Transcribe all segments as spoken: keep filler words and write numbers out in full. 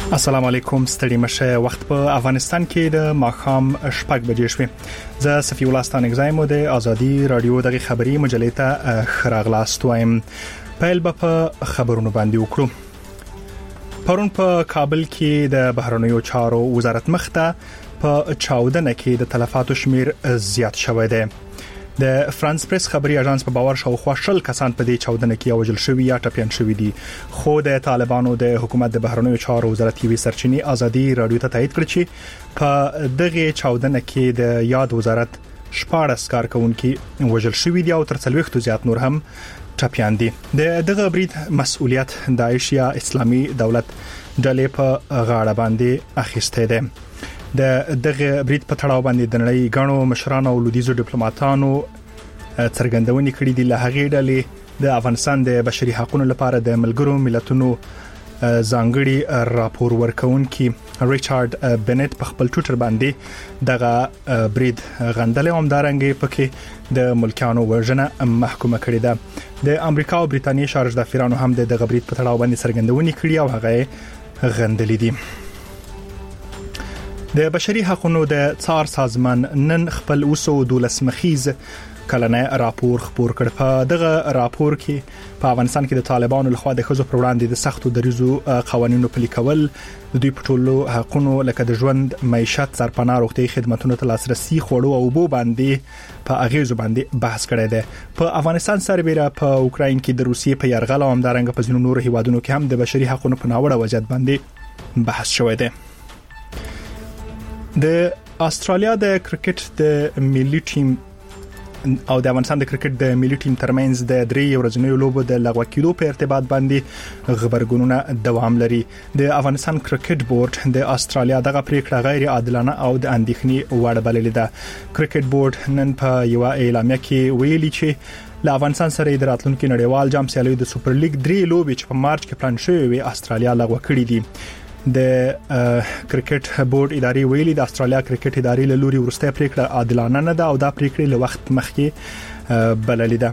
السلام علیکم ستړي مشه وخت په افغانستان کې د ماخام شپږ بجې شوې زه صفی الله ستانک زایم د ازادي رادیو دغه خبری مجلې ته خراغلاست وایم پیل په خبرونو باندې وکړو پرون په کابل کې د بهرنیو چارو وزارت مخته په چاودنه کې د تلفاتو شمیر زیات شوی دی د فرانس پریس خبري اژانس په باور شاوخوا شل کسان په دې چاودنه کې وژل شوی یا ټپيان شوی دي خو د طالبانو د حکومت د بهرنیو چارو وزارت یوې سرچینې ازادي رادیو ته تایید کړ چې په دغه چاودنه کې د یاد وزارت شپاړس کارکونکو وژل شوی دي او تر څلوېښت زیات نور هم ټپيان دي د دغه برید مسؤلیت داعش یا اسلامي دولت ډلې په غاړه باندې اخیسته ده د دغه برید په تړاو باندې د نړۍ غاڼو مشرانو او لودیزو ډیپلوماټانو څرګندونې کړې دي له هغې ډلې د افغانستان د بشري حقوقو لپاره د ملګرو ملتونو ځانګړي راپور ورکونکي ریچارډ بنت په خپل ټویټر باندې دغه برید غندل او همدارنګه پکې د ملکانو ورژنه محکومه کړې ده د امریکا او برېټانیا شارج دافیرانو هم دغه برید په تړاو باندې څرګندونې کړې او هغه غندلې دي د بشري حقوقو د څار سازمان نن خپل وسو دولس مخیز کلنه راپور خپور کړ په دغه راپور کې په افغانستان کې د طالبانو لخوا د خزو پر وړاندې د سختو دریزو قوانینو پلي کول د دوی په ټولو حقوقو لکه د ژوند معیشت سرپناه روغتي خدماتو ته لاسرسي خوړو او بو باندې په اغیزو باندې بحث کړی دی په افغانستان سربېره په اوکراین کې د روسیې په يرغل او همدارنګه په ځینو نورو هیوادونو کې هم د بشري حقوقو په ناوړه وضعیت باندې بحث شوی دی د استرالیا د کرکټ د ملي ټیم او د افغانستان د کرکټ د ملي ټیم ترمنځ د درې ورځنیو لوبو د لغوه کېدو په ارتباط باندې خبرګونونه دوام لري د افغانستان کرکټ بورډ د استرالیا دغه پریکړه غیر عادلانه او د اندېښنې وړ بللې ده کرکټ بورډ نن په یو اعلامیه کې ویلي چې له افغانستان سره د راتلونکو نړیوال جام سیالیو د سوپر لیګ درې لوبې چې په مارچ کې پلان شوې وي استرالیا لغوه کړې دي د کرکټ بورډ اداري ویلي د استرالیا کرکټ اداري له لوري ورسته پریکړه عادلانه نه ده او دا پریکړه له وخت مخکې بللې ده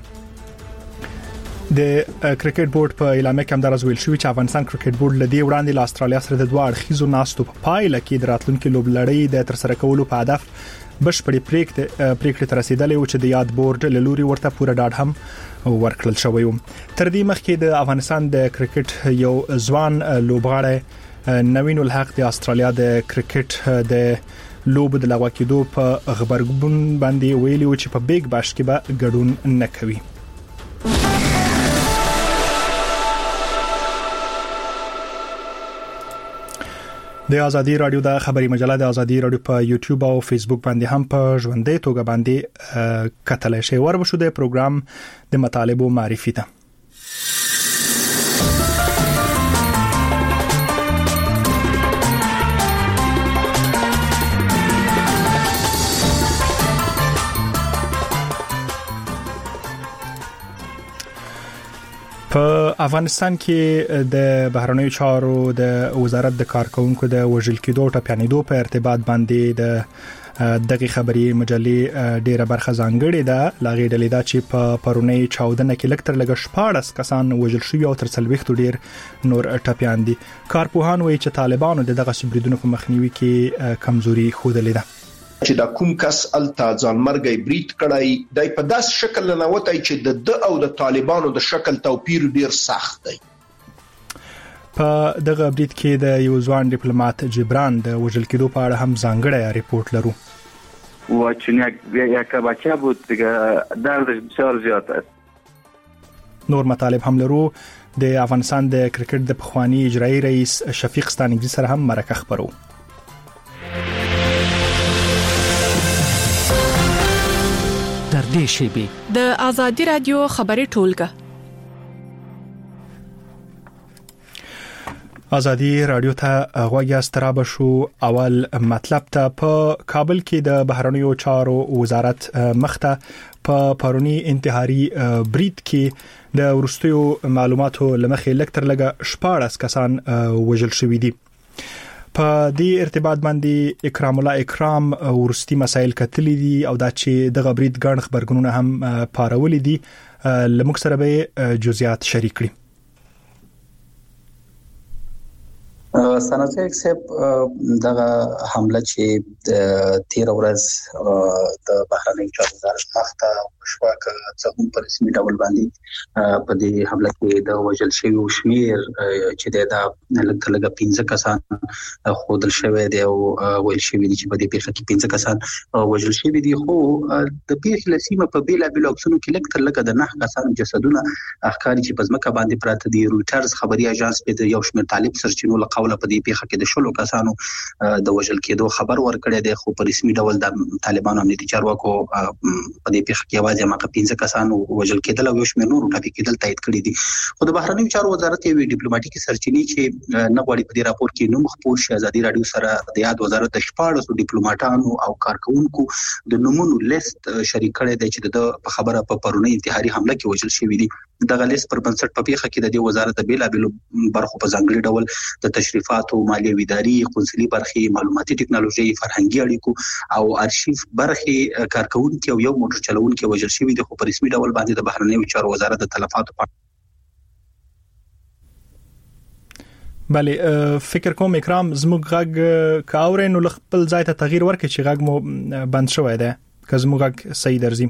د کرکټ بورډ په اعلامیه کې هم درز ویل شوی چې افغانستان کرکټ بورډ لدی وړاندې له استرالیا سره د دوه اړخیزو ناستو په پایله کې د راتلونکو لوبلړۍ د تر سره کولو په هدف بشپړې پریکړه پریکړه تر رسیدلې و چې د یاد بورډ له لوري ورته پوره ډاډ هم ورکړل شوی و تر دې مخکې د افغانستان د کرکټ یو ځوان لوبغاړی نوین الحق د استرالیا د کرکټ د لوبو د لغوه کېدو په خبرګون باندې ویلي و چې په بیگ باش کې به ګډون نه کوي د ازادي رادیو د خبري مجله د ازادي رادیو په یوټیوب او فیسبوک باندې هم په ژوندۍ توګه باندې کتل شي وربشو د پروګرام د مطالبو معرفي ته په افغانستان کې د بهرنیو چارو د وزارت د کارکونکو د وژل کېدو ټپيانېدو په ارتباط باندې د دغه خبري مجلې ډیره برخه ځانګړې ده لاغې ډلې دا چې په پرونی چاودنه کې لکتر لګ شپاړس کسان وژل شوی او تر څلوېښت ډیر نور ټپيان دي کارپوهان وایي چې طالبانو دغه سبریدونو په مخنیوي کې کمزوري خوده لیده چې دا کوم کس الته ځانمرګي بریټ کړای دای په داس شکل نه وتای چې د د او د طالبانو د شکل توپیر ډیر سخت دی په دغه بریټ کې د یو ځوان ډیپلوماټ جبران د وژل کېدو په اړه هم ځانګړی ریپورت لرو و چې یک بچه بود دیگه دردش بسیار زیاد است نور مطالب هم لرو د افغانستان د کرکټ د پخوانی اجرایی رئیس شفیق ستانکزی سره هم مرکه خبرو در دې شیبه د ازادي رادیو خبري ټولګه ازادي رادیو ته غوږی سترابه شو اول مطلب ته په کابل کې د بهرنیو چارو وزارت مخته په پرونی انتحاري برید کې د ورستیو معلوماتو لمخې لکتر لګه شپاړس کسان وژل شوی دي په دې ارتباط باندې اکرام الله اکرام ورستی مسائل کتلې دي او دا چې د غبرید ګڼ خبرګونونه هم پارولې دي لمک سره به جزئیات شریک کړي سناتور صاحب دغه حمله چې تیر ورځ د بهرنی چارو وزارت مخته شواکه څنګه په رسمي ډول باندې په دې حمله کې د وژل شوی شمیر چې د لږ لږ پنځه کسان خودل شوی دی او ویل شوی دي چې په دې پیښه کې پنځه کسان وژل شوی دي خو د پیښې لسیمه په بیلا بیل اکسونو کې لږ تر لږ د نه کسان جسدونه اخکاری چې په ځمکه باندې پراته دي. رويټرز خبري اژانس په یو شمېر طالب سرچینو له قوله په دې پیښه کې د شلو کسانو د وژل کېدو خبر ورکړی دی خو په رسمي ډول د طالبانو امنیتي چارواکو په دې پیښه کې واځي ماقه پنځه کسانو وژل کېدل او یو شمېر نور ټاپي کېدل تایید کړی دي. خو د بهرنیو چارو وزارت یو ډیپلوماټیکي سرچینې چې نه غواړي په دې راپور کې نوم خپور شي. ازادي رادیو سره د یاد وزارت د شپږ ډیپلوماټانو او کارکونکو د نمونو لیست شریک کړی دی چې د په خبره په پرونی انتحاري حمله کې وژل شوی دي. دغه لیست پر بنسټ په پیښه کې د دې وزارت د بیلا بیل برخو په ځانګړي ډول د تشریفاتو، مالیه اداري، قونسلي برخې، معلوماتي ټکنالوژي، فرهنګي اړیکو او ارشیف برخې کارکونکو او یو موټر چلوونکو وژل شوی دي خو په رسمي ډول باندې د بهرنیو چارو وزارت د تلفاتو په بله فکر کوم اکرام زموږ غږ کاورې نو خپل ځای ته تغییر ورکړي چې غږ مو بند شوی دی که زموږ غږ صحیح درځي.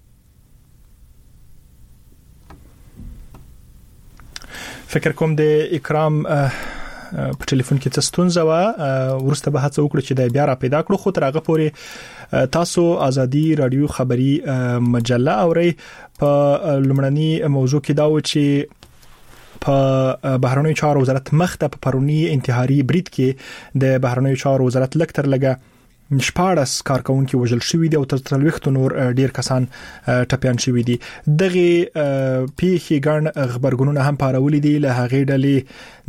فکر کوم د اکرام په ټلیفون کې څه ستونزه و ورسته به هڅه وکړو چې د بیا را پیدا کړو خو ترغه پورې تاسو ازادي رادیو خبری مجله اوري په لمړنی موضوع کې دا و چې په بهرنیو چارو وزارت مخته په پرونی انتحاري برید کې د بهرنیو چارو وزارت لکتر لګه شپاړس کارکونکو وژل شوی دي او تر څلوېښت نور ډیر کسان ټپيان شوی دي. دغه پیښې ګڼ خبرګونونه هم پارولې دي له هغې ډلې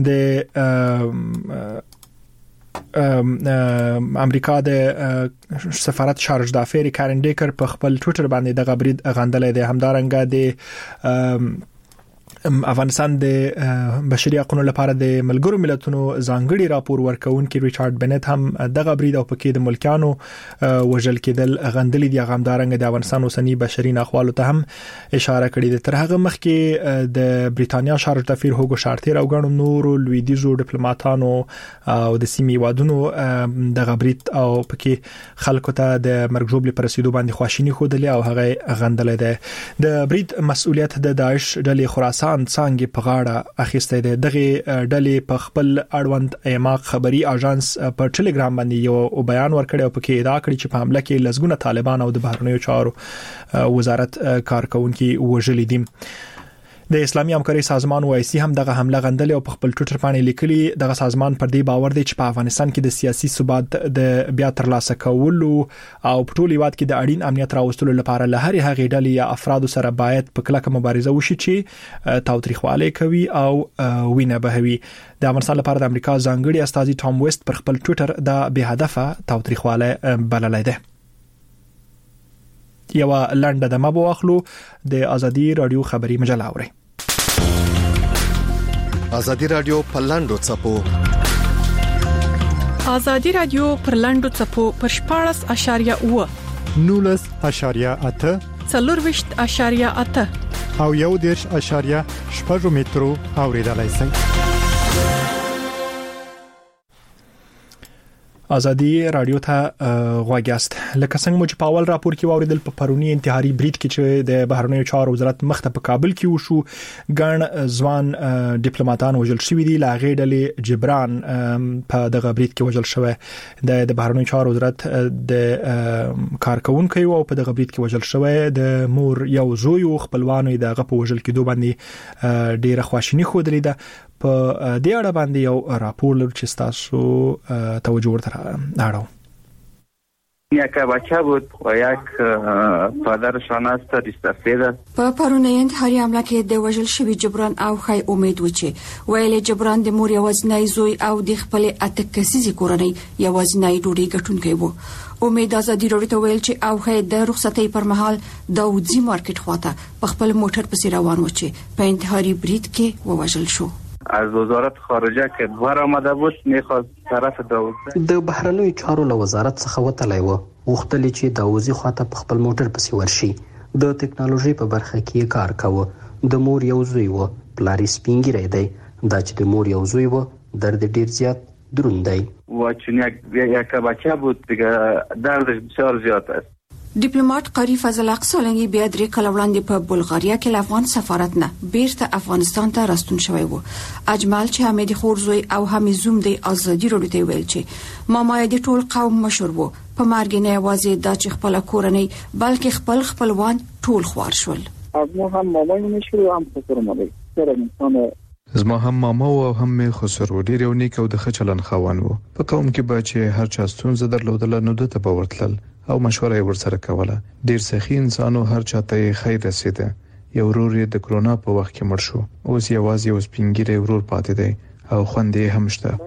د امریکا د سفارت شارج دافری کارن ډیکر په خپل ټوئیټر باندې دغه برید غندلې ده. همدارنګه د افغانستان د بشري حقوقو لپاره د ملګرو ملتونو ځانګړي راپور ورکونکي ریچارډ بنت هم دغه برید او پکې د ملکانو وژل کېدل غندلې دي. غامدارنګ د افغانستان اوسنی بشري ناخوالو ته هم اشاره کړې ده. تر هغه مخکې د بریتانیا شارج دافیر هوګو شارتیر او ګڼو نورو لویدیزو ډیپلوماټانو او د سیمې وادونو دغه برید او پکې خلکو ته د مرګ ژوبلې پر رسیدو باندې خواشینی خوده او هغه غندلې ده. د برید مسؤلیت د داعش ډلې خراسان څنګه په غاړه اخیسته ده. دغه ډلې په خپل اړوند ایماق خبري اژانس په ټلګرام باندې یو بیان ورکړی او پکې ادعا کړې چې په حمله کې لزګونه طالبان او د بهرنیو چارو وزارت کارکونکو وژل دي. د اسلامي همکاري سازمان او آی سی هم دغه حمله غندلې او په خپل ټوئیټر باندې لیکلي دغه سازمان پر دې باور دی چې په افغانستان کې د سیاسي ثبات د بیا ترلاسه کولو او په ټول هیواد کې د اړین امنیت راوستلو لپاره له هرې هغې ډلې یا افرادو سره باید په کلکه مبارزه وشي چې تاوتریخوالی کوي او وینه بهوي. د افغانستان لپاره د امریکا ځانګړي استاذ ټام ویست پر خپل ټوئیټر د بې هدفه تاوتریخوالی بللی دی. یو لنډه دمه به واخلو د ازادي رادیو خبری مجله اوري. ازادي رادیو په لاندو چپو ازادي رادیو پر لاندو چپو پر شپاړس اشاریه اوه نولس اشاریه اته څلورويشت اشاریه اته او یو دیرش اشاریه شپږ مترو اوریدلای شئ. ازادي رادیو ته غواګاست لکه څنګه مو چې په اول راپور کې واوریدل په پرونی انتحاري برید کې چې د بهرنیو چارو وزارت مخته په کابل کې وشو ګڼ ځوان ډیپلوماټان وژل شوی دي. لا غې ډلې جبران په دغه برید کې وژل شوی د بهرنیو چارو وزارت د کارکونکو او په دغه برید کې وژل شوی د مور یو زوی او خپلوانو دغه په وژل کېدو باندې ډیره خواشینی خوده ده. په دې اړه باندې یو راپور لرو چې تاسو توجه ورته اړو. یک بچه بود و یک پدرشان است استفاده. په پرونی انتحاري حمله کې د وژل شوی جبران او خی امید و چې ویل جبران د مور یوازینی زوی او د خپل اته کسیزي کورنۍ یوازینی ډوډۍ ګټونکی وو. امید ازادي رادیو ته ویل چې او خی د رخصتۍ پر مهال د وځي مارکیټ خواته په خپل موټر پسې روان و چې په انتحاري برید کې ووژل شو. از وزارت خارجه که بار آمده بود میخواست طرف داوود د بهرنیو چارو له وزارت څخه وتلی و غوښتل چې داوزي خواته په خپل موټر پسې ورشي. د ټکنالوژي په برخه کې کار کاوه. د مور یو زوی و پلاری سپینګری دی. دا چې د مور یو زوی و درد ډیر زیات دروند دی. و چنین یک بچه بود دیگه دردش بسیار زیاد است. ډیپلوماټ قاری فضل اقصالنګي بیا درې کال وړاندې په بلغاریا کې افغان سفارت نه بیرته افغانستان ته راستون شوی وو. اجمل چې حمید خورزوی او حمید زوم د ازادي راډیو ته ویل چې ماما د ټول قوم مشر وو. په مرګ نه یوازې د چې خپل کورنۍ بلکې خپل خپلوان ټول خوار شول. ما هم مامای مشر و هم خسر مالی. سره انسان زما هم ماما او هم می خسرو ډیر یو نیک او د خچلن خوان وو. په قوم کې به چې هر چا ستونزه درلودل نو د ته باورتل او مشوره ورسره کوله. ډیر سخی انسانو هر چاته خیر رسیده. یو ورور د کرونا په وخت کې مړ شو. اوس یوازې اوس پینګری ورور پاتې دی او خوندې هم شته.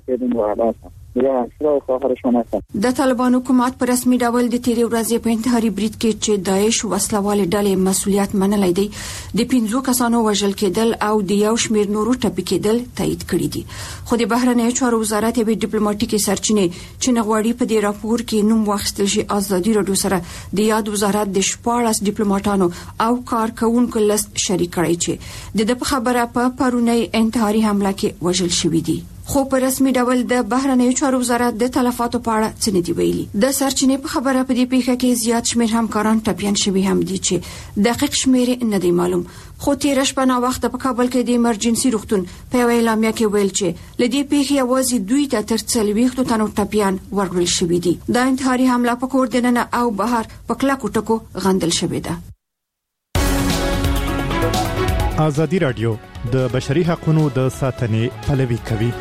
د طالبان حکومت په رسمي ډول د تیرې ورځې په انتحاري برید کې چې داعش وسلوال ډلې مسولیت منلای دی د پنځو کسانو وژل کېدل او د یو شمېر نورو ټپي کېدل تایید کړی دي. خو د بهرنیو چارو وزارت به ډیپلوماټیکي سرچینې چې نغواړي په دې راپور کې نوم واخیستل شي ازادي راډیو سره د یاد وزارت د شپږ ډیپلوماټانو او کارکونکو لست شریک کړی چې د خبره په پرونی انتحاري حمله کې وژل شوی دي. خو په رسمي ډول د بهرنیو چارو وزارت د تلفاتو په اړه څه نه دی ویلي. د سرچینې په خبره په دې پیښه کې زیات شمېر همکاران ټپيان شوي هم دي چې دقیق شمېر نه دی معلوم. خو تیر شپه نا وخت په کابل کې د ایمرجنسي روغتون په اعلامیه کې ویل چې لدې پیښې یوازې دوی ته تر څلوېښت تنو ټپيان ورغول شوي دي. د انتحاري حمله په کور دننه او بهر په کلکو ټکو غندل شوې ده. ازادي راډیو د بشري حقوقو د ساتنې پلوي کوي.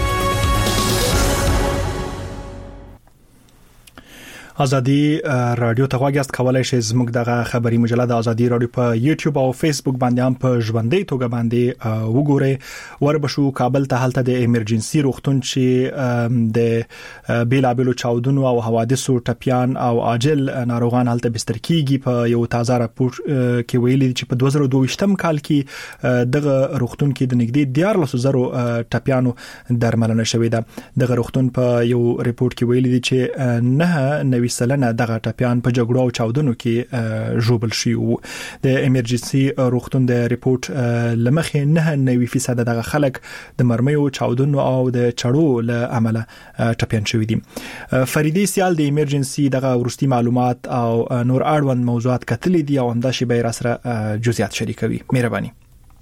ازادي رادیو ته غواړئ کولای شئ زموږ دغه خبري مجله د ازادي رادیو په یوټیوب او فیسبوک باندې هم په ژوندۍ توګه باندې وګورئ. وربشو کابل ته حالت د ایمرجنسي روغتون چې د بیلابلو چاودنو او حوادثو ټپيان او عاجل ناروغان حالت بستر کیږي. په یو تازه راپور کې ویلي چې په دوه زره دوه ویشتم کال کې دغه روغتون کې د نږدې دیار لسو زرو ټپيانو درملنه شوې ده. دغه روغتون په یو ریپورت کې ویلي دي چې نه نوي سلنه دغه ټپيان په جګړو او چاودنو کې ژوبل شي. د ایمرجنسي روغتون د ریپورت لمخې نه نوي فیصد دغه خلک د مرمیو چاودنو او د چړو له عمله ټپيان شوي دي. فریدي سیال د ایمرجنسي دغه ورستي معلومات او نور اړوند موضوعات کتلې دي او همدا شی به را سره جزئیات شریکوي. مهرباني.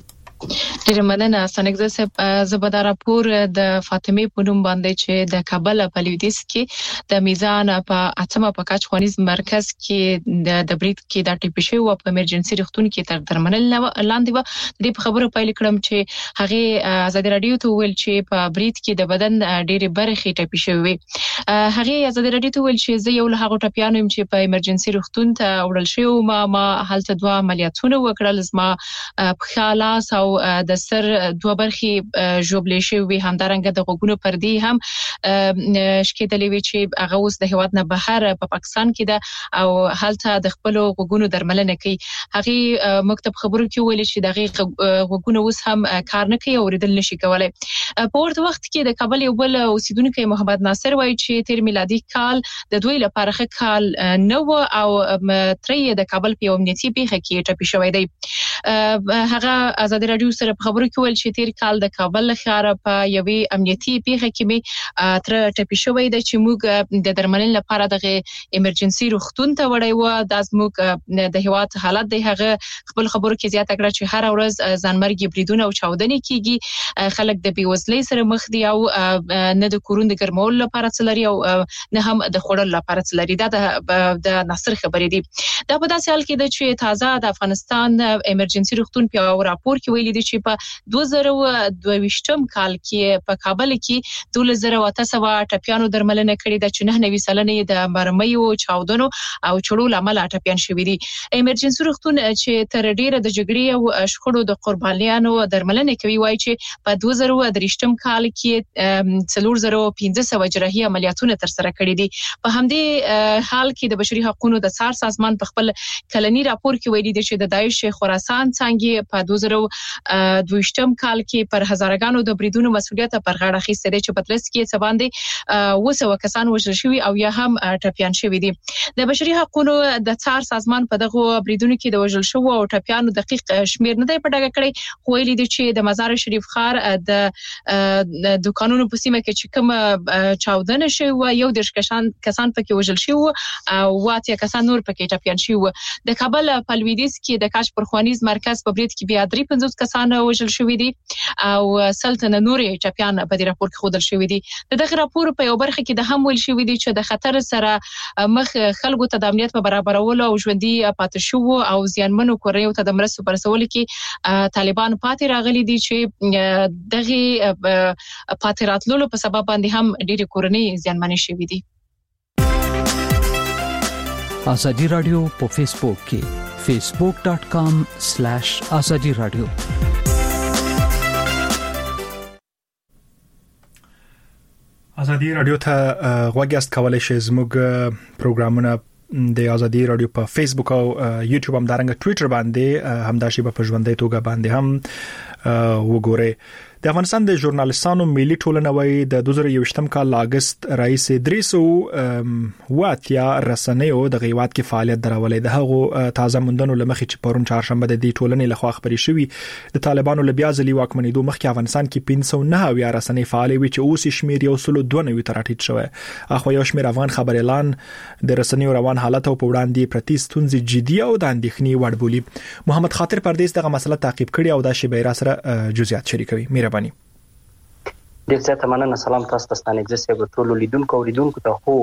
ډیره مننه سنګزه صاحب. زبدا راپور د فاطمه په نوم باندې چې د کابل په لویدیس کې د میزان په اتمه په کاچ خوانیز مرکز کې د بریټ کې د ټیپی شو او په ایمرجنسي روغتون کې تر درمنل لاندې و. د په خبرو پایل کړم چې هغه ازادي رادیو ته ویل چې په بریټ کې د بدن ډېری برخې ټیپی شوی. هغه ازادي رادیو ته ویل چې زه یو له هغه ټپيانو يم چې په ایمرجنسي روغتون ته وړل شو. ما ما هلته دوه عملیاتونه وکړل. زما په خلاص او د سر دوه برخې جوړلې شوې. همدارنګه د غوګونو پردې هم شکېدلې وي چې هغه اوس د هیواد نه بهر په پاکستان کې ده او هلته د خپل غوګونو درملنه کوي. هغه مکتب خبرو کې ویل چې دغه غوګونو اوس هم کار نه کوي او ریدل نشي کولای. په ورته وخت کې د کابل یو بل اوسیدونکو محمد ناصر وایي چې تیر میلادي کال د دوی لپاره ښه کال نه و او ترې د کابل په امنیتي پیښه کې ټپي شوی دی. هغه ازادي رادیو سره په خبرو کې ول چې تیر کال د کابل ښار په یوې امنیتي پیښه کې می تر ټپي شوی دی چې موږ د درملنې لپاره د ایمرجنسي روغتون ته وړای و. د زموږ د هیواد حالت دی. هغه خپل خبرو کې زیاته کړه چې هر ورځ ځانمرګي بریدونه او چاودنې کیږي. خلک د بیوزلۍ سره مخ دي او نه د کورون د ګرمولو لپاره څلري او نه هم د خوړل لپاره څلري. دا د ناصر خبرې دي. دا په داسې حال کې ده چې تازه د افغانستان ایمرجنسي روغتون په راپور کې ویلي دي چې په دوه زره دوه ویشتم کال کې په کابل کې دوه زره اته سوه ټپيانو درملنه کړې ده چې نه نوي سلنه د مرمیو چاودنو او چړو لامل ټپيان شوي دي. ایمرجنسي روغتون چې تر ډیره د جګړې او شخړو د قربانیانو درملنه کوي وایي چې په دوه زره درېشتم کال کې څلور زره پنځه سوه جراحي عملیاتونه تر سره کړي دي. په همدې حال کې د بشري حقوقو د څار سازمان په خپل کلنی راپور کې ویلي دي چې د داعش خراسان طالبان څنګه په دوه زره دوه ویشتم کال کې پر هزارګانو د بریدونو مسولیت پر غاړه اخیسته دي چې په ترڅ کې څه باندې وسو کسان وژل شوي او یا هم ټپيان شوي دي. د بشري حقوقو د څار سازمان په دغه بریدونو کې د وژل شوو او ټپيانو دقیق شمیر نه دی په ډاګه کړی، خو ویلي دي چې د مزار شریف ښار د دکانونو په سیمه کې چې کوم چاودنه شوی و یو د کسان کسان پکې وژل شوی او واته کسان نور پکې ټپيان شوی. د کابل په لویدیځ کې د کاش پر خوانیز مرکز په برید کې بیا درې پنځوس کسان وژل شوی دي او سلطنه نورې ټپيان په دې راپور کې خودل شوی دي. دغه راپور په یو برخه کې د هم ویل شوی دي چې د خطر سره مخ خلکو ته د امنیت په برابرولو او ژوندۍ پاتې شو او زیانمنو کورنیو ته د مرستو پرسول کې طالبان پاتې راغلي دي چې دغه پاتې راتللو په سبب باندې هم ډېری کورنۍ زیانمنې شوې دي. ازادي رادیو په فیسبوک کې facebook dot com slash azadi radio. ازادي رادیو ته غوږیاست کولای شئ زموږ پروګرامونه د ازادي رادیو په فیسبوک او یوټیوب هم دارنګ ټوئیټر باندې هم داشي په ژوندۍ توګه باندې هم وګورئ. د افغانستان د ژورنالیستانو ملي ټولنه وايي د دوه زره یوویشتم کال اگست رئیس درې سوه واتیا رسنیو د غیوات کې فعالیت درولې. د هغو تازه موندنو لمخې چې پرون چهارشنبه د دې ټولنې لخوا خبري شوې د طالبانو لبیا ځلې واکمنېدو مخکې افغانستان کې پنځه سوه نهه اویا رسنۍ فعالې وي چې اوس شمیر یو سل دوه نوي تر ټیټ شوی. اخو یو شمیر افغان خبر اعلان د رسنیو روان حالت او په وړاندې پرتی ستونزې جدي او د اندېښنې وړ بولي. محمد خاطر پردیس دغه مسله تعقیب کړي او د شی بیره سره جزئیات شریکوي. مهرباني. ډیر زیاته مننه. سلام تاسو ته ستانه اجازه به ټول لیدونکو او لیدونکو ته خو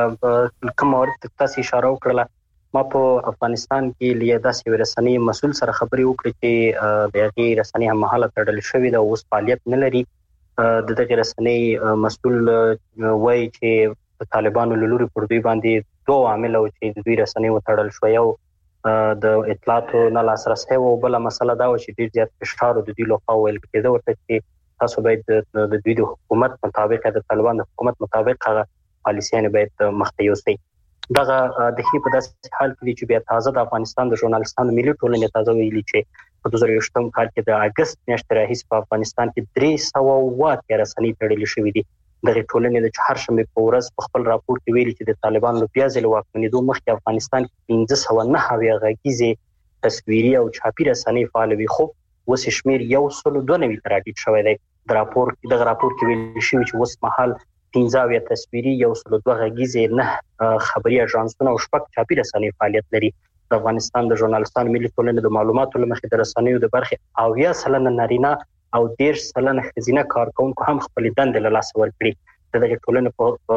کوم ورته تاسو اشاره وکړه ما په افغانستان کې لیا داسې ورسنی مسول سره خبري وکړه چې د هغه رسنی هم مهاله تړل شوې ده او اوس فعالیت نه لري. د دغه رسنی مسول وایي چې طالبانو له لوري پر دوی باندې دوه عامل او چې د دوی رسنی وتړل شو، یو د اطلاعاتو نه لاسرسي او بل مسله دا و چې ډیر زیات فشار د دوی لخوا ویل کېده ورته چې تاسو باید د دوی د حکومت مطابق د طالبان د حکومت مطابق هغه پالیسیانه باید مخته یوسي. دغه د هی په داسې حال کې چې بیا تازه د افغانستان د ژورنالیستانو ملي ټولنې تازه ویلي چې په دوه زره یوویشتم کال کې د اگست میاشتې راهیسې په افغانستان کې درې سوه واته رسنۍ تړلې شوې دي. دغه ټولنې د چهارشنبه په ورځ په خپل راپور کې ویلي چې د طالبان له بیا ځل واکمنېدو مخکې افغانستان کې پنځه سوه نهه اویا غږیزې تصویري او چاپي رسنۍ فعال وي، خو اوس شمیر یو سل دوه نوي تر ټیټ شوی دی. د راپور دغه راپور کې ویل شوی چې اوس مهال پنځه اویا تصویري یو سل دوه غږیزې نه خبري اژانسونه او شپږ چاپي رسنۍ فعالیت لري. د افغانستان د ژورنالیستانو ملي ټولنې د معلوماتو لمخې د رسنیو د برخې اویا سلنه نارینه او دېرش سلنه ښځینه کارکونکو هم خپل دندې له لاسه ورکړي. د دغه ټولنې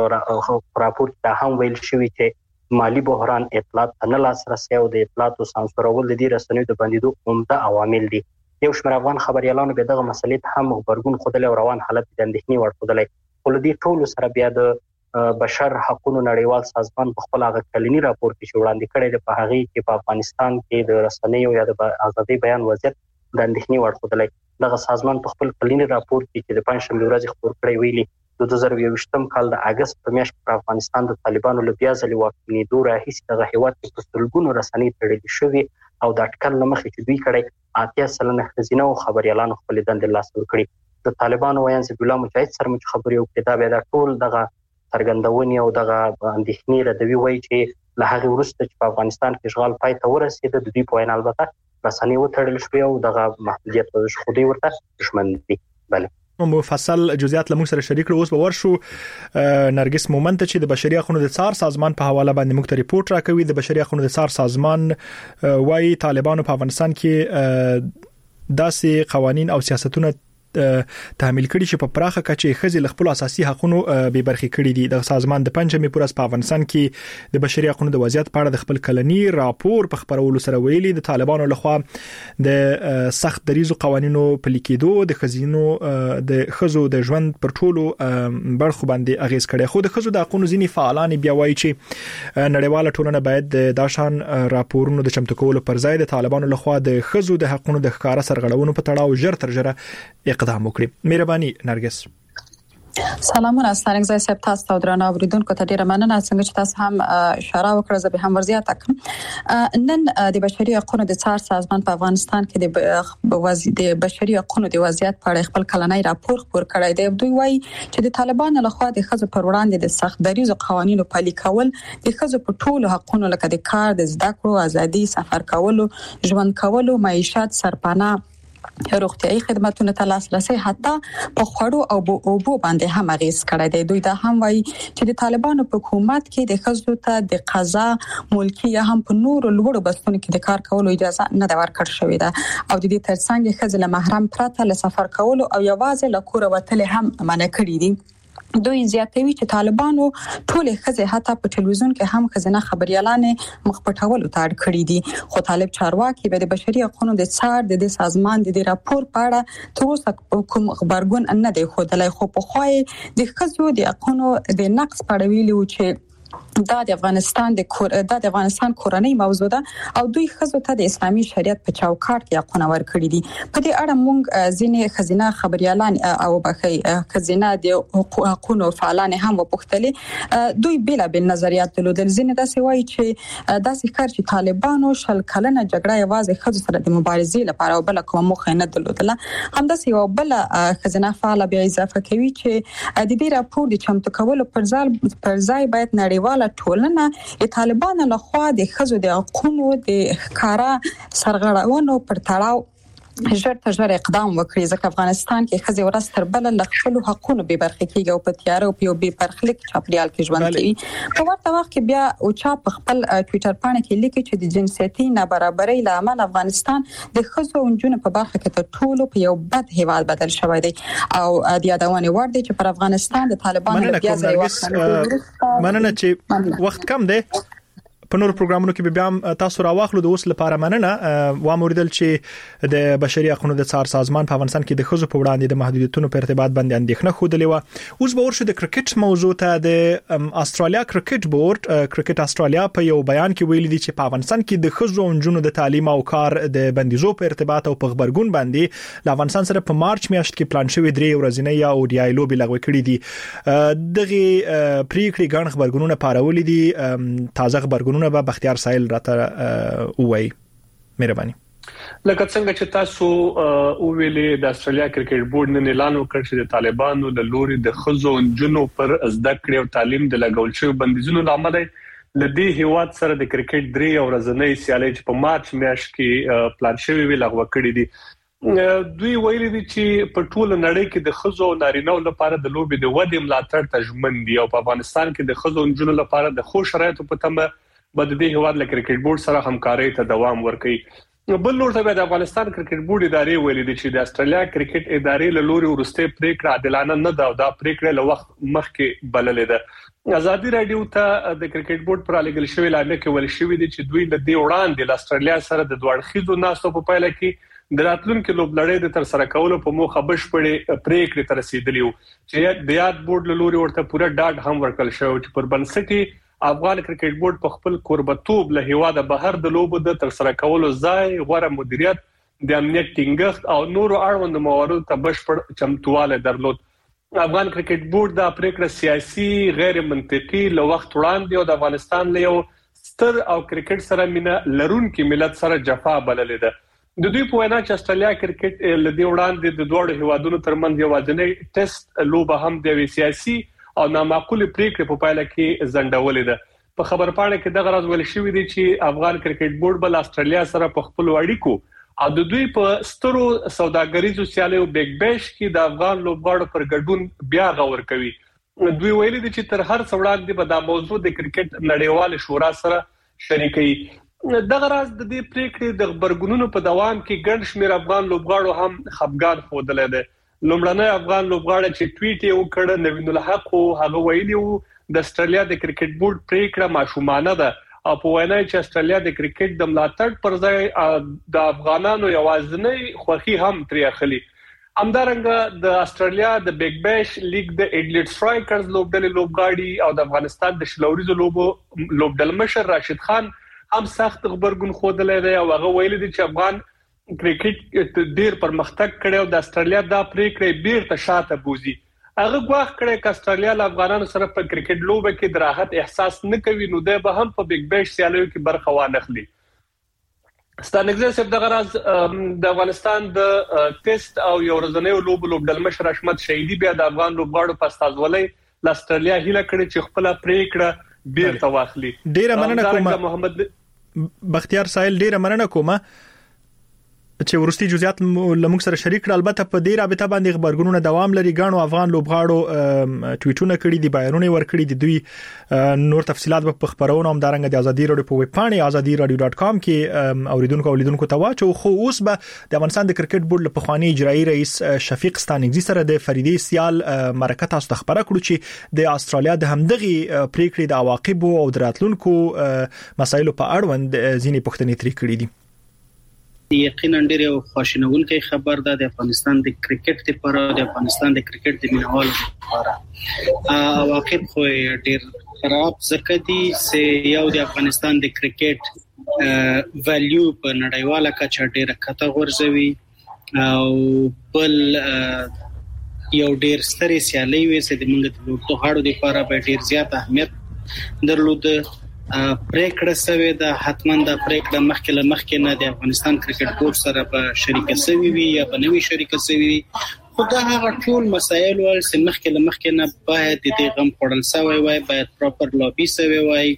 په راپور کې دا هم ویل شوی چې مالی بحران، اطلاعات ته نه لاسرسي او د اطلاعاتو سانسورول د دې رسنیو د بندیدو عمده عوامل دي. یو شمېر افغان خبريالانو به دغه مسلې ته هم خبرګون خوده او روان حالت د اندېښنې وړ خوده. خو له دې ټولو سره بیا د بشر حقوقو نړیوال سازمان په خپل هغه کلنی راپور کې چې وړاندې کړی دی په هغه کې په افغانستان کې د رسنیو یا د ازادي بیان وضعیت د اندېښنې وړ خوده. دغه سازمان په خپل کلنی راپور کې چې د پنځشنبه ورځ خبر کړی ویلي د دوه زره یوویشتم کال د اگست په میاشت په افغانستان د طالبانو له بیا ځلې واکمنېدو راهیسې دغه هیواد کې په سلګونو رسنۍ تړلې شوې او د اټکل لمخې چې دوی کړی اتیا سلنه ښځینه او خبريالانو خپل دندې لاس ورکړي. د طالبانو ویان زید الله مجاهد سره مو خبري وکړه دا به دا ټول دغه څرګندونې او دغه اندېښنې ردوي وایي چې له هغه وروسته چې په افغانستان کې اشغال پای ته ورسېد د دوی په وینا البته رسنۍ وتړل شوې او دغه محدودیت ورش خو دوی ورته دښمن دي. بله مفصل جزئیات لمو سره شریک کړو. اوس به ورشو نرګس مومنت چې د بشري حقوقو د څار سازمان په حواله باندې موږ ته ریپورت راکوي. د بشري حقوقو د څار سازمان وايي طالبانو په افغانستان کې داسې قوانين او سیاستونه تحمیل کړي چې په پراخه کچه خزي خپل اساسي حقوقو به برخې کړي دي. د سازمان د پنځمې پورس په افغانستان کې د بشري حقوقو د وضعیت په اړه د خپل کلنی راپور په خبرولو سره ویلي د طالبانو لخوا د سخت دریزو قوانینو په لیکېدو د خزینو د خزو د ژوند پر ټولو برخو باندې اغیز کړي. خو د خزو د حقوقو ځینی فعالان بیا وایي چې نړیواله ټولنه باید د داشان راپورونو د چمتو کولو پر ځای د طالبانو لخوا د خزو د حقوقو د ښکارا سرغړونو په تړاو ژر تر ژره اقدام وکړي. مهرباني نرګس. سلامونه ستانک زای صاحب تاسو ته درنه اوریدونکو ته ډیره مننه څنګه چې تاسو هم اشاره وکړه زه به هم ورزیات کړم. نن د بشري حقوقو د څار سازمان په افغانستان کې د وضعیت د بشري حقوقو د وضعیت په اړه خپل کلنۍ راپور خپور کړی دی. دوی وایي چې د طالبانو لخوا د ښځو پر وړاندې د سخت دریزو قوانینو پلي کول د ښځو په ټولو حقوقو لکه د کار، د زده کړو، ازادي، سفر کولو، ژوند کولو، معیشت، سرپناه، روغتيایي خدماتونو ته لاسرسي حتی په خوړو او اوبو باندې هم اغیز کړی دی. دوی دا هم وایي چې د طالبانو په حکومت کې د ښځو ته د قضا، ملکی یا هم په نورو لوړو بستونو کې د کار کولو اجازه نه ده ورکړل شوې ده او د دې ترڅنګ ښځې له محرم پرته له سفر کولو او یوازې له کور وتل هم منع کړي دي. دوی زیاتوي چې طالبانو ټول ښځې حتی په ټلویزیون کې هم ښځینه خبريالانې مخ پټولو ته اړ کړي دي. خو طالب چارواکي به د بشري حقوقو د څار د سازمان د دې راپور په اړه تر اوسه کوم خبرګون نه دی ښودلی. خو په خوای د ښځو د حقوقو د نقص په اړه ویلي و چې دا د افغانستان د کور د افغانستان کورنۍ موضوع ده او دوی ښځو ته د اسلامي شریعت په چوکاټ کې حقونه ورکړي دي. په دې اړه موږ ځینې ښځینه خبريالان او بخي ښځینه د حقوقو فعالان هم وپوښتلې. دوی بلا بل نظریات درلودل. ځینې داسې وایي چې داسې کار چې طالبانو شل کلنه جګړه یوازې ښځو سره د مبارزې لپاره او بل کوم مخه نه درلودله. همداسې یو بل ښځینه فعال بیا اضافه کوي چې د دې راپور د چمتو کولو پر ځای پر ځای باید نړیواله ټولنه د طالبانو لخوا د ښځو د حقوقو د ښکارا سرغړونو پر تړاو ژر تر ژره اقدام وکړي ځکه افغانستان کې ښځې ورځ تر بله له خپلو حقوقو بې برخې کېږي او په تیاره او په یو بې برخلیک چاپیریال کې ژوند کوي. په ورته وخت کې بیا اوچا په خپل ټویټر پاڼه کې لیکي چې د جنسیتي نابرابرۍ له امله افغانستان د ښځو او نجونو په برخه کې تر ټولو په یو بد هیواد بدل شوی دی او د یادونه وړ دی چې پر افغانستان د طالبانو بیا ځای وخت مننه چې وخت کم دی. په نور پروګرامونو کې بیا تاسو راوخلو د اوس لپاره مننه. و موریدل چې د بشري حقوقو د څار سازمان په افغانستان کې د ښځو په وړاندې د محدودیتونو په ارتباط باندې اندېښنه خوده لیوه. اوس به ورشو د کرکټ موضوع ته. د استرالیا کرکټ بورډ کرکټ استرالیا په یو بیان کې ویلي دي چې په افغانستان کې د ښځو او نجونو د تعلیم او کار د بندیزو په ارتباط او په خبرګون باندې له افغانستان سره په مارچ میاشت کې پلان شوی درې ورځې یا او ډي آی لوبي لغوه کړې دي. دغه پریکړې ګڼ خبرګونونه پارولې دي. تازه خبرګونونه به بختیار سایل راته وایي. مهرباني. لکه څنګه چې تاسو او ویلې د استرالیا کرکټ بورډ نن اعلان وکړ چې د طالبانو د لوري د ښځو او نجونو پر زده کړې او تعلیم د لګول شوی بندیزونو لامل لدی هیواد سره د کرکټ درې ورځنۍ سیالي چې په مارچ میاشت کې پلان شوی وی لغوه کړې دي. دوی ویلي دي چې په ټول نړۍ کې د ښځو او نارینه‌و لپاره د لوبي د ودې ملاتړ تضمین دی او په افغانستان کې د ښځو او نجونو لپاره د خو شرایطو په تمه بد دي هیواد له کرکټ بورډ سره همکاري ته دوام ورکړي. بل لور ته د افغانستان کرکټ بورډ ادارې ویلي دي چې د استرالیا کرکټ ادارې له لوري ورسته پریکړه عادلانه نه ده او دا پریکړه له وخت مخکې بللې ده. ازادي رادیو ته د کرکټ بورډ پر لګل شوی اعلان کې ویل شوی دی چې دوی له دې وړاندې د استرالیا سره د دوه اړخیزو ناستو په پایله کې د راتلونکو لوبلړۍ د تر سره کولو په موخه بشپړې پریکړه تر رسیدلی و چې د یاد بورډ له لوري ورته پوره ډاډ هم ورکړل شو چې پر بنسټي افغان کرکټ بورډ په خپل قربتوب له هیواده بهر د لوبو د تر سره کولو ځای غوړه مدیریت د امنیت ټینګښت او نورو اړوند مواردو ته بشپړ چمتواله درلود. افغان کرکټ بورډ د پریکړه سیاسي غیر منطقي له وخت وړاندې او د افغانستان له یو ستر او کرکټ سره مینا لرونکي ملت سره جفا بللې ده. د دوی په وینا چې استرالیا کرکټ لدی وړاندې د دوه هیوادونو ترمنځ یو ځنې ټیسټ لوبه هم د سیاسي او نامعقول پریکړې په پایله کې زندولې ده. په خبر پاڼه کې دغه راز ویل شوی دی چې افغان کرکټ بورډ بل استرالیا سره په خپل اړیکو او د دوی په سترو سوداګریزو سیالیو بیگ بیش کې د افغان لوبغاړو پر ګډون بیا غور کوي. دوی ویلي دي چې تر هر څو وړاندې به د موضوع د کرکټ نړیوال شورا سره شریکي. دغه راز د دې پریکړې د خبرګونونو په دوام کې ګڼ شمېر افغان لوبغاړو هم خپګان ښودلی دی. لومړنی افغان لوبغاړی چې ټویټ یې وکړ نوین الحق هغه ویلي وو د استرالیا د کرکټ بورډ پریکړه ماشومانه ده او په وینا چې استرالیا د کرکټ د ملاتړ پر ځای د افغانانو یوازینی خوخي هم ترې اخلي. همدارنګه د استرالیا د بیگ بیش لیگ د ایډلیټ سټرایکرز لوبډلې لوبغاړي او د افغانستان د شلوريزو لوبو لوبډل مشر راشد خان هم سخت خبرګون خوده دی او هغه ویلي دي چې افغان کرکټ ډیر پرمختګ کړي او د استرالیا دا پریکړه بیرته شاته بوزي. هغه غواخ کړي ک استرالیا له افغانانو سره په کرکټ لوبه کې د راحت احساس نه کوي نو د به هم په بیگ بیش سیالیو کې برخه وانخلي. ستانګزه سب د غراز د افغانستان د ټیسټ او یو ورځنی لوبو لوبډل مشر حشمت شهیدی بیا د افغان لوبغاړو په استازولۍ ل استرالیا هیله کړي چې خپل پریکړه بیرته واخلي. ډیره مننه کوم محمد بختیار سایل، ډیره مننه کوم چې ورستي جزئیات لموږ سره شریک کړل. البته په دې رابطه باندې خبرګونونه دوام لري. غاڼو افغان لوبغاړو ټویټونه کړي دي، بیانونه ورکړي دي. دوی نور تفصيلات په خبرونه هم دارنګ د ازادي رادیو په ویب پاڼه ازادي رادیو ډاټ کام کې اوریدونکو اولیدونکو ته واچو. خو اوس به د افغانستان د کرکټ بورډ له پخوانی اجرایی رئیس شفیق ستانګزي سره د فریدي سیال مرکه تاسو ته خبره کړو چې د استرالیا د همدغي پریکړې د عواقب او دراتلونکو مسایلو په اړوند ځینې پوښتنې ترې کړې دي. یقینا ډېر خوشنونکي خبر ده د افغانستان د کرکټ لپاره، د افغانستان د کرکټ د مینوالو لپاره. عواقب خو ډېر خراب ځکه دي چې یو د افغانستان د کرکټ ویلیو په نړیواله کچه ډېر کته غورځوي او بل یو ډېر سترې سیالي وي چې د موږ د لوبغاړو لپاره به ډېر زیات اهمیت درلود. پریکړه سوي د حتمان د پریکړه مخکې له مخکې نه د افغانستان کرکټ بورډ سره په شریکه سوي وي یا په نوې شریکه سوي وي. خو دا هغه ټول مسایل ول چې مخکې له مخکې نه باید د دې غم خورل سوي وای، باید پراپر لابي سوي وای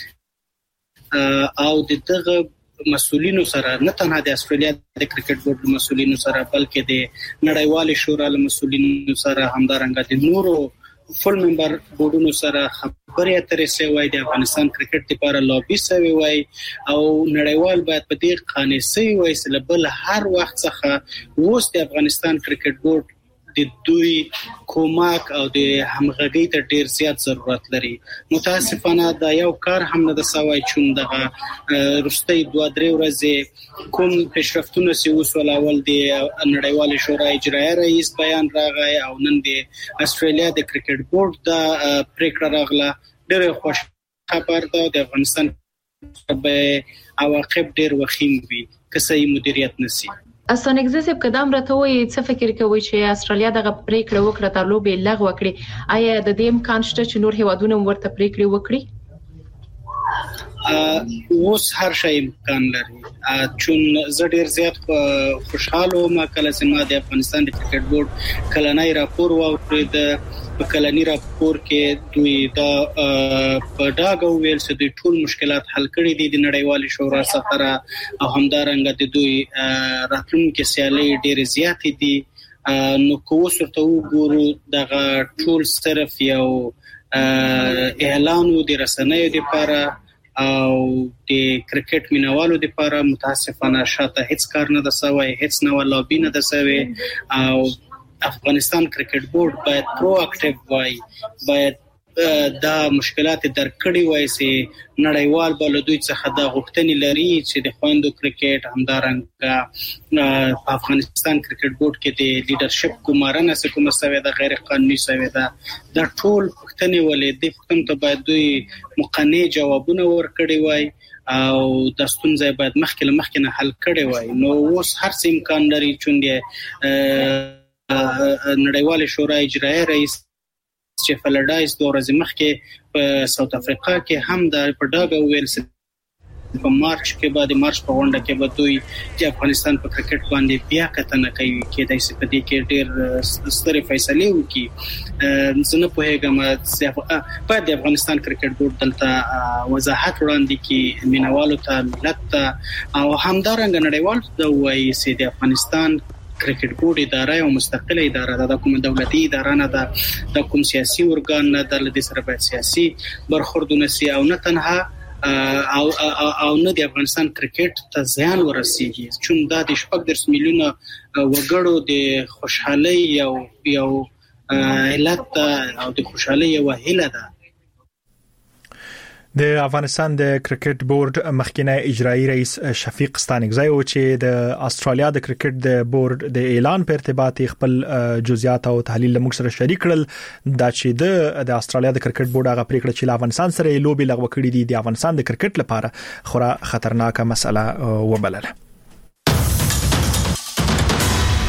او د دغه مسؤلینو سره نه تنها د استرالیا د کرکټ بورډ مسؤلینو سره بلکې د نړیوال شورا له مسؤلینو سره همدارنګه د نورو فل ممبر بورډونو سره خبرې اترې سوي د افغانستان کرکټ لپاره لابي سوي وای او نړیوال باید په دې قانع سوي وای چې بل هر وخت څخه اوس د افغانستان کرکټ بورډ د دوی کومک او د همغږي ته ډیر زیات ضرورت لري. متاسفانه دا یو کار هم نه د سوای چون دغه رستي دوه درې ورځې کوم پیشرفتونه سی اوس ولول د نړیوال شورا اجرایی رئیس بیان راغی او نن د استرالیا د کرکټ بورډ د پریکړه راغله. ډېر خوش خبر ده د افغانستان به عواقب ډیر وخیم وي که صحیح مدیریت نشي. استانګزه سب قدم راته وي څه فکر کوي چې استرالیا دغه پریکړه وکړه تر لوبې لغوه کړي؟ آیا د دې امکان شته چې نور هیوادونه ورته پریکړه وکړي؟ اوس هر شی امکان لري چون زه ډیر زیات خوشاله ما کله چې ما د افغانستان د کرکټ بورډ کلنۍ راپور واورید. په کلنۍ راپور کې دوی دا په ډاګه ویل چې دوی ټول مشکلات حل کړي دي د نړیوال شورا سره او همدارنګه د دوی راتلونکي سیالي ډیر زیات دي. نو کوم څه وګورو دغه ټول صرف یو اعلان د رسنیو لپاره او د کرکټ مینوالو لپاره متاسفانه شاته هیڅ کار نه د سوي، هیڅ نو لابي نه د سوي او افغانستان کرکټ بورډ باید پرو اکټیو وای، باید دا مشکلات درکړي وای چې نړیوال بل دوی څخه دا غوښتنې لري چې د خويندو کرکټ همدارنګه په افغانستان کرکټ بورډ کې د لیډرشپ کومارنه څخه کومه سوي د غیر قانوني سوي دا د ټول غوښتنې ولې د پښتون ته باید دوی مقنع جوابونه ورکړي وای او د ستونزې باید مخکې مخکې نه حل کړي وای. نو اوس هر څه امکان لري چې نړیوال شورا اجرایی رئیس چې فلډایز د ورځې مخکې په ساوث افریقا کې هم د پډاګه ویل په مارچ کې بعد مارچ په غونډه کې به دوی چې افغانستان په کرکټ باندې بیا کتنه کوي کې د سپدې کې ډېر سترې فیصله وکړي. زه نه پوهیږم چې په د افغانستان کرکټ بورډ دلته وضاحت وړاندې کې مینوالو ته ملت ته او همدارنګه نړیوال د وایي چې د افغانستان کرکټ بورډ اداره یو مستقله اداره ده، د کوم دولتي اداره نه ده، د کوم سیاسي ارګان نه ده. لدې سره باید سیاسي برخوردونه سي او نه تنها او او نه د افغانستان کرکټ ته زیان ورسیږي چون دا د شپږ درس میلیونه وګړو د خوشحالي یو یو علت او د خوشحالي یو هیله ده. د افغانستان د کرکټ بورډ مخکینی اجرایی رئیس شفیق ستانګزی او چې د استرالیا د کرکټ د بورډ د اعلان په ارتباط خپل جزئیات او تحلیل لموږ سره شریک کړل دا چې د د استرالیا د کرکټ بورډ هغه پریکړه چې افغانستان سره لوبي لغوه کړې دي د افغانستان د کرکټ لپاره خورا خطرناکه مسله وبلله.